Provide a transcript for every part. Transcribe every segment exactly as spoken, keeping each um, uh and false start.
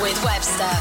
with Webster.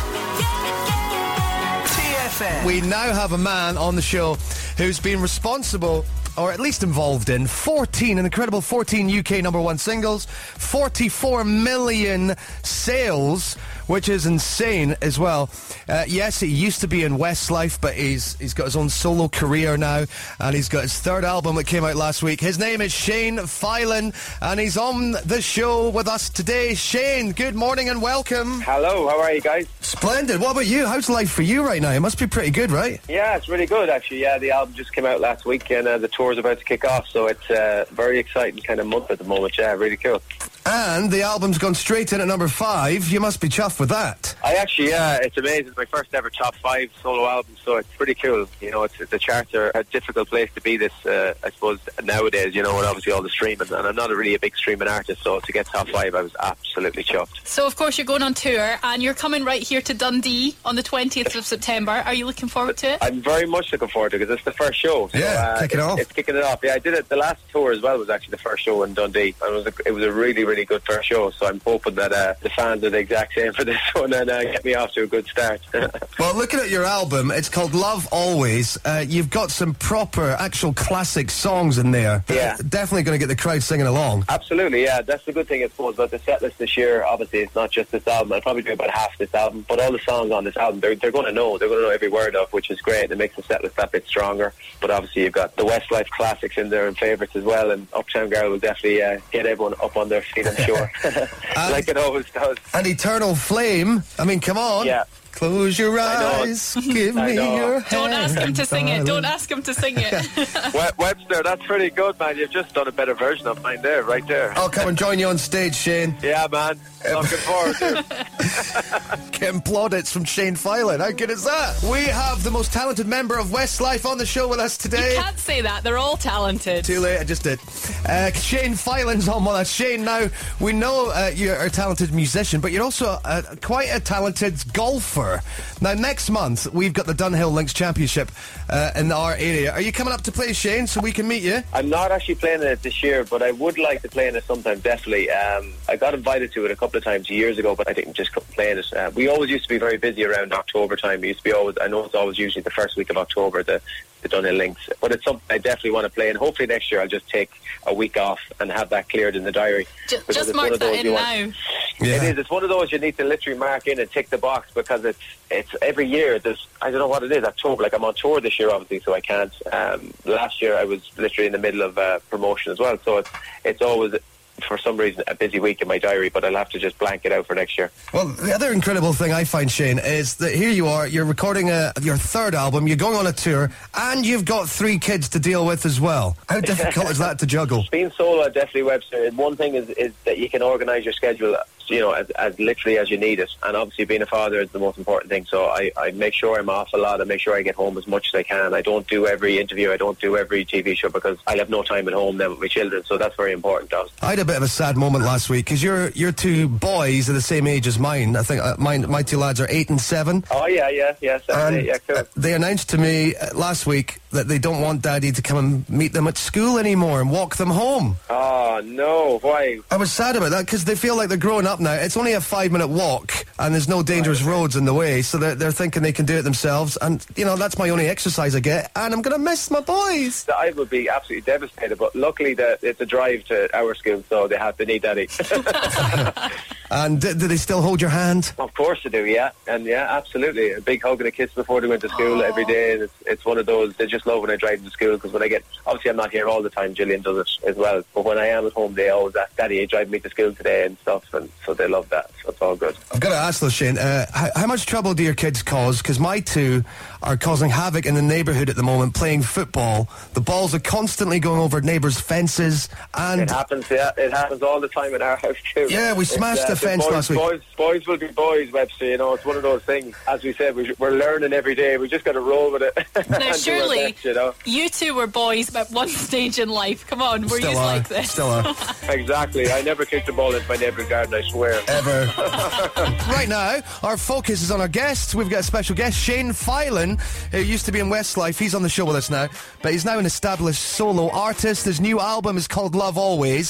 T F M. We now have a man on the show who's been responsible, or at least involved in, fourteen, an incredible fourteen U K number one singles, forty-four million sales, which is insane as well. Uh, yes, he used to be in Westlife, but he's he's got his own solo career now, and he's got his third album that came out last week. His name is Shane Filan, and he's on the show with us today. Shane, good morning and welcome. Hello, how are you guys? Splendid. What about you? How's life for you right now? It must be pretty good, right? Yeah, it's really good actually. Yeah, the album just came out last week, and uh, the tour's about to kick off, so it's a uh, very exciting kind of month at the moment. Yeah, really cool. And the album's gone straight in at number five. You must be chuffed with that. I actually, yeah, it's amazing. It's my first ever top five solo album, so it's pretty cool. You know, it's, the charts are a difficult place to be this, uh, I suppose, nowadays, you know, with obviously all the streaming. And I'm not a really a big streaming artist, so to get top five, I was absolutely chuffed. So, of course, you're going on tour, and you're coming right here to Dundee on the twentieth of September. Are you looking forward to it? I'm very much looking forward to it, because it's the first show. So, yeah, uh, kick it it's, off. It's kicking it off. Yeah, I did it. The last tour as well was actually the first show in Dundee. And it was a, it was a really, really good first show. So I'm hoping that uh, the fans are the exact same for this one and uh, get me off to a good start. Well, looking at your album, it's called Love Always. Uh, you've got some proper, actual classic songs in there. Yeah. Definitely going to get the crowd singing along. Absolutely, yeah. That's the good thing, I suppose, about the set list this year. Obviously, it's not just this album. I'll probably do about half this album. But all the songs on this album, they're, they're going to know. They're going to know every word of, which is great. It makes the set list that bit stronger. But obviously, you've got the Westlife classics in there and favourites as well. And Uptown Girl will definitely uh, get everyone up on their feet, I'm sure. Like it always does. And Eternal Flame. I mean, come on. Yeah. Close your eyes, give me your hand. Don't ask him to sing it. Don't ask him to sing it. We- Webster, that's pretty good, man. You've just done a better version of mine there, right there. I'll come and join you on stage, Shane. Yeah, man. Looking forward to it. Getting plaudits from Shane Filan. How good is that? We have the most talented member of Westlife on the show with us today. You can't say that. They're all talented. Too late, I just did. Uh, Shane Filan's on with us. Shane, now, we know uh, you're a talented musician, but you're also uh, quite a talented golfer. Now, next month, we've got the Dunhill Links Championship uh, in our area. Are you coming up to play, Shane, so we can meet you? I'm not actually playing it this year, but I would like to play in it sometime, definitely. Um, I got invited to it a couple of times years ago, but I didn't just couldn't play in it. Uh, we always used to be very busy around October time. We used to be always, I know it's always usually the first week of October, the the Dunhill Links. But it's something I definitely want to play, and hopefully next year I'll just take a week off and have that cleared in the diary. Just, just mark that in now. Yeah. It is. It's one of those you need to literally mark in and tick the box, because it's it's every year. There's I don't know what it is. October. Like I'm on tour this year, obviously, so I can't. Um, last year I was literally in the middle of uh, promotion as well, so it's it's always, for some reason, a busy week in my diary, but I'll have to just blank it out for next year. Well, the other incredible thing I find, Shane, is that here you are, you're recording a, your third album, you're going on a tour, and you've got three kids to deal with as well. How difficult is that to juggle? Being solo, definitely, Webster, one thing is, is that you can organise your schedule, you know, as, as literally as you need it. And obviously being a father is the most important thing. So I, I make sure I'm off a lot. I make sure I get home as much as I can. I don't do every interview. I don't do every T V show, because I have no time at home then with my children. So that's very important. I had a bit of a sad moment last week, because your your two boys are the same age as mine. I think uh, mine, my two lads are eight and seven. Oh, yeah, yeah, yeah. Seven, and eight, yeah, cool. uh, they announced to me uh, last week that they don't want Daddy to come and meet them at school anymore and walk them home. Oh, no. Why? I was sad about that, because they feel like they're growing up now. It's only a five-minute walk, and there's no dangerous right. roads in the way, so they're, they're thinking they can do it themselves. And, you know, that's my only exercise I get, and I'm going to miss my boys. I would be absolutely devastated, but luckily the, it's a drive to our school, so they have to need Daddy. And do, do they still hold your hand? Of course they do, yeah. And yeah, absolutely. A big hug and a kiss before they go into school every day. It's, it's one of those, they just love when I drive to school, because when I get, obviously I'm not here all the time, Gillian does it as well, but when I am at home, they always ask, Daddy, you drive me to school today and stuff, and so they love that, so it's all good. I've got to ask though, Shane, uh, how, how much trouble do your kids cause? Because my two are causing havoc in the neighbourhood at the moment, playing football. The balls are constantly going over neighbours' fences, and... It happens, yeah, it happens all the time in our house too. Yeah, we smashed uh, the fence boys, last week. Boys, boys will be boys, Webster, you know, it's one of those things. As we said, we, we're learning every day, we just got to roll with it. Now, surely, best, you know? you two were boys at one stage in life. Come on, were you like this? Still are. Exactly, I never kicked a ball into my neighbour's garden, I swear. Ever. Right now, our focus is on our guests. We've got a special guest, Shane Filan, who used to be in Westlife. He's on the show with us now, but he's now an established solo artist. His new album is called Love Always.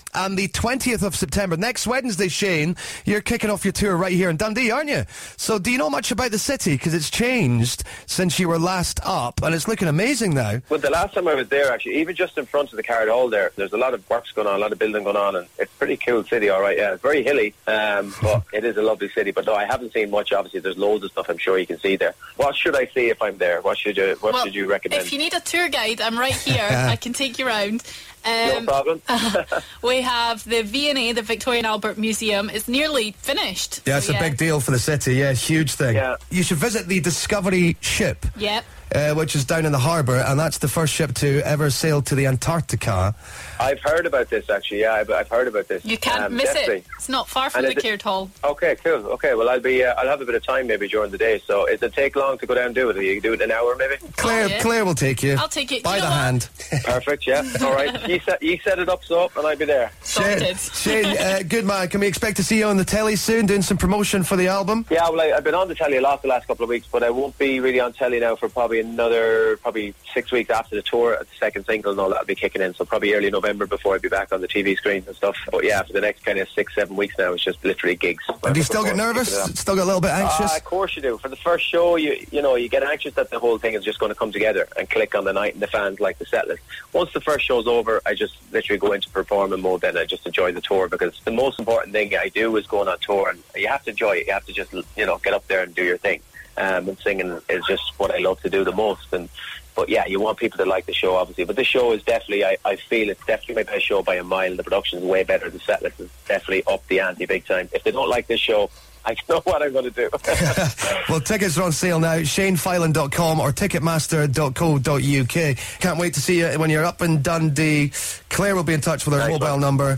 and the twentieth of September. Next Wednesday, Shane, you're kicking off your tour right here in Dundee, aren't you? So do you know much about the city? Because it's changed since you were last up, and it's looking amazing now. Well, the last time I was there, actually, even just in front of the Card Hall there, there's a lot of works going on, a lot of building going on, and it's a pretty cool city, all right, yeah. It's very hilly, um, but it is a lovely city. But no, I haven't seen much, obviously. There's loads of stuff I'm sure you can see there. What should I see if I'm there? What should you, what well, should you recommend? If you need a tour guide, I'm right here. I can take you around. No Um, problem. We have the V and A, the Victoria and Albert Museum. It's nearly finished. Yeah, it's so, a yeah. big deal for the city. Yeah, huge thing. Yeah. You should visit the Discovery ship. Yep. Uh, which is down in the harbour, and that's the first ship to ever sail to the Antarctica. I've heard about this, actually, yeah, I've, I've heard about this. You can't um, miss definitely. it. It's not far from And the is it- Caird Hall. Okay, cool. Okay, well, I'll be. Uh, I'll have a bit of time maybe during the day. So, does it take long to go down and do it? You can do it in an hour, maybe. Claire, Oh, yeah. Claire will take you. I'll take it. by You the know what? hand. Perfect. Yeah. All right. You set. You set it up so, and I'll be there. Shane, Sorted. Shane uh, good man. Can we expect to see you on the telly soon, doing some promotion for the album? Yeah. Well, I, I've been on the telly a lot the last couple of weeks, but I won't be really on telly now for probably another probably six weeks after the tour. The second single and all that'll be kicking in. So probably early November before I be back on the T V screens and stuff. But yeah, for the next kind of six, seven weeks now, it's just literally gigs. And do you still get Before nervous? kicking it off. Still get a little bit anxious? Uh, of course you do. For the first show, you you know, you get anxious that the whole thing is just going to come together and click on the night and the fans like the set list. Once the first show's over, I just literally go into performing mode then. I just enjoy the tour, because the most important thing I do is going on tour, and you have to enjoy it. You have to just, you know, get up there and do your thing. Um, and singing is just what I love to do the most. And But yeah, you want people to like the show, obviously. But this show is definitely, I, I feel it's definitely my best show by a mile. The production is way better. The set list is definitely up the ante big time. If they don't like this show, I know what I'm going to do. Well, tickets are on sale now. Shane Filan dot com or ticketmaster dot co dot uk. Can't wait to see you when you're up in Dundee. Claire will be in touch with her Thanks, mobile man. number.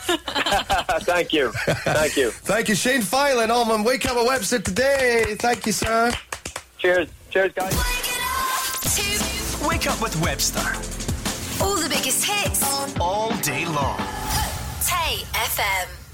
Thank you. Thank you. Thank you, Shane Filan, on my Wake Up at Webster today. Thank you, sir. Cheers. Cheers, guys. Wake up with Webster. All the biggest hits All day long. Tay F M.